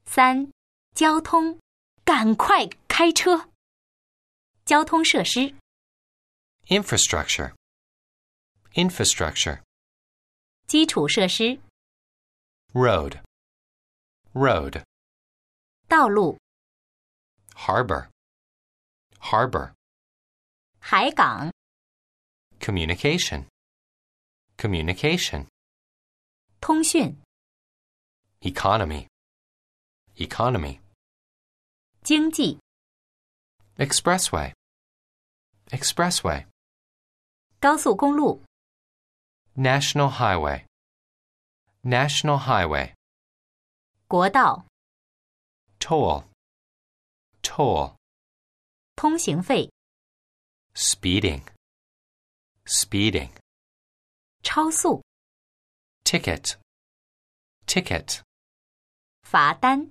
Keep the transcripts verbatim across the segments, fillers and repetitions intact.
三、交通，赶快开车。交通设施 Infrastructure. Infrastructure. 基础设施 Road. Road. 道路 Harbor. Harbor. 海港 Communication. Communication. 通讯 Economy. Economy. 经济 Expressway. Expressway. 高速公路 National Highway. National Highway. 国道 Toll. Toll. 通行费 Speeding. Speeding. 超速 Ticket. Ticket. 罚单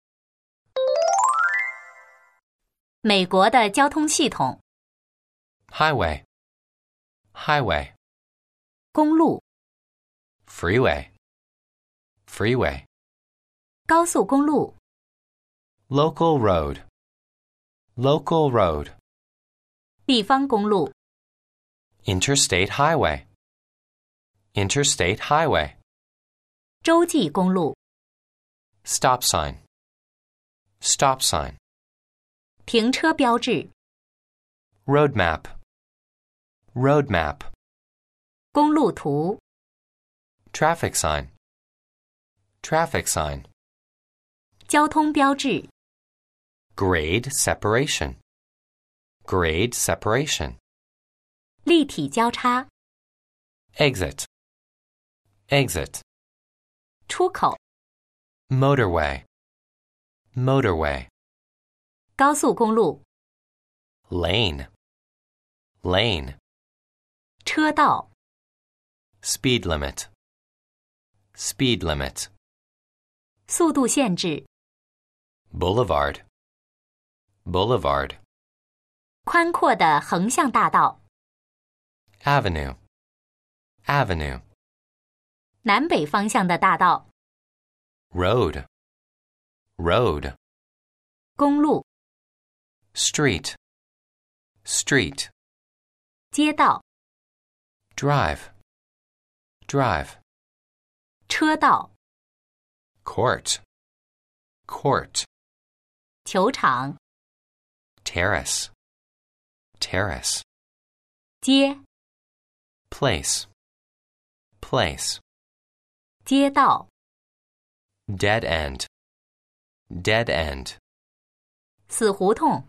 美国的交通系统 Highway. Highway. 公路 Freeway. Freeway. 高速公路 Local road. Local road. 地方公路 Interstate highway. Interstate highway. 洲际公路 Stop sign. Stop sign. 停车标志 Road map. Road map. 公路图 Traffic sign. Traffic sign. 交通标志 Grade separation. Grade separation. 立体交叉 Exit. Exit. 出口 Motorway. Motorway. 高速公路 Lane. Lane. 车道 Speed limit. Speed limit. 速度限制 Boulevard. Boulevard. 宽阔的横向大道 Avenue. Avenue. 南北方向的大道 Road. Road. 公路 Street. Street. 街道 Drive. Drive. 车道 Court. Court. 球场 Terrace. Terrace. 街 Place. Place. 街道 Dead end. Dead end. 死胡同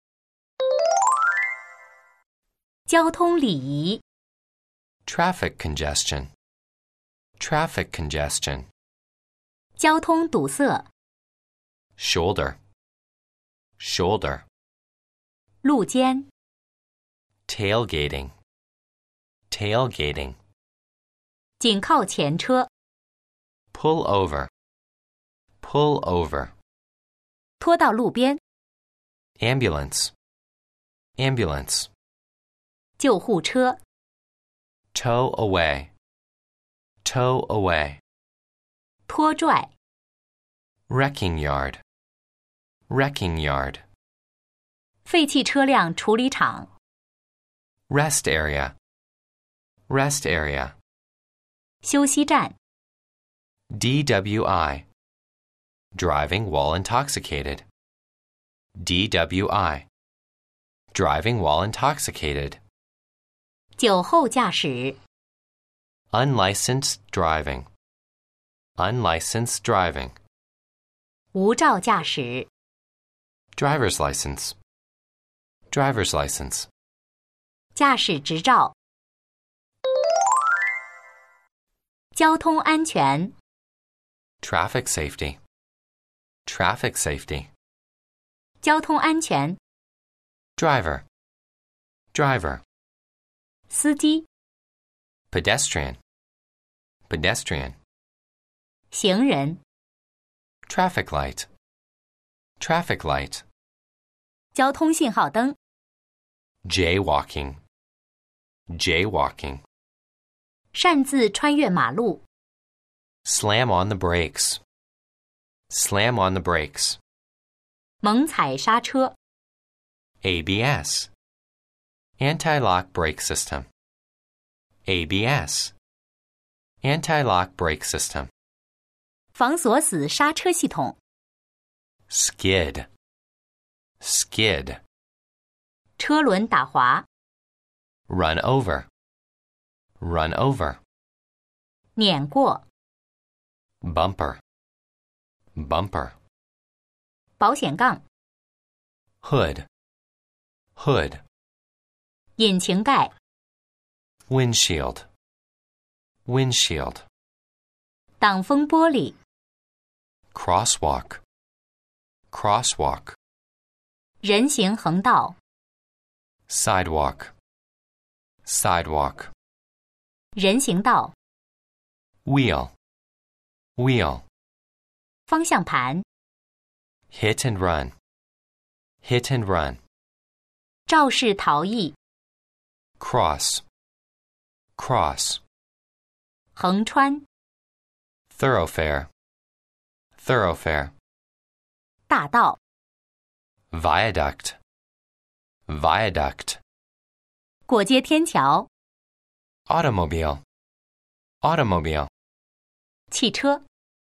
交通礼仪 Traffic congestion. Traffic congestion. 交通堵塞 Shoulder. Shoulder. 路肩 Tailgating. Tailgating. 紧靠前车 Pull over. Pull over. 拖到路边 Ambulance. Ambulance. 救护车 Tow away. Tow away. 拖拽 Wrecking yard. Wrecking yard. 废弃车辆处理厂 Rest area. Rest area. 休息站 D W I. Driving while intoxicated. D W I. Driving while intoxicated. 酒后驾驶 Unlicensed driving. Unlicensed driving. 无照驾驶 Driver's license. Driver's license. 驾驶执照交通安全 Traffic safety. Traffic safety. 交通安全 Driver. Driver. 司机 Pedestrian. Pedestrian. 行人 Traffic light. Traffic light. 交通信号灯 Jaywalking. Jaywalking. 擅自穿越马路 Slam on the brakes. Slam on the brakes. 猛踩刹车。 A B S. Anti-lock brake system. A B S. Anti-lock brake system. 防锁死刹车系统。 Skid. Skid. 车轮打滑。 Run over. Run over. 碾过。 Bumper. Bumper. 保险杠。 Hood. Hood. 引擎盖。 Windshield. Windshield. 挡风玻璃。 Crosswalk. Crosswalk. 人行横道。 Sidewalk. Sidewalk. 人行道。 Wheel. Wheel. 方向盘。 Hit and run. Hit and run. 肇事逃逸。 Cross. Cross. 横穿。 Thoroughfare. Thoroughfare. 大道。 Viaduct. Viaduct. 过街天桥。 Automobile. Automobile. 汽车。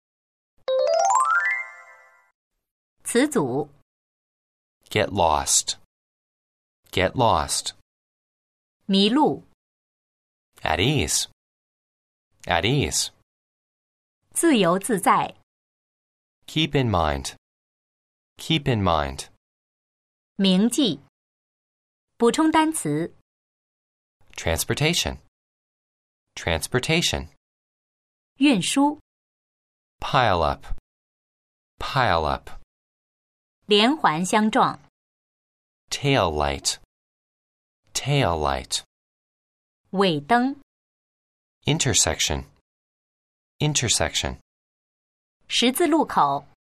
词组。 Get lost. Get lost. 迷路。 At ease. At ease. 自由自在。 Keep in mind. Keep in mind. 铭记。补充单词。 Transportation. Transportation. 运输。 Pile up. Pile up. 连环相撞。 Tail light. Tail light. 尾灯。 Intersection. Intersection. 十字路口。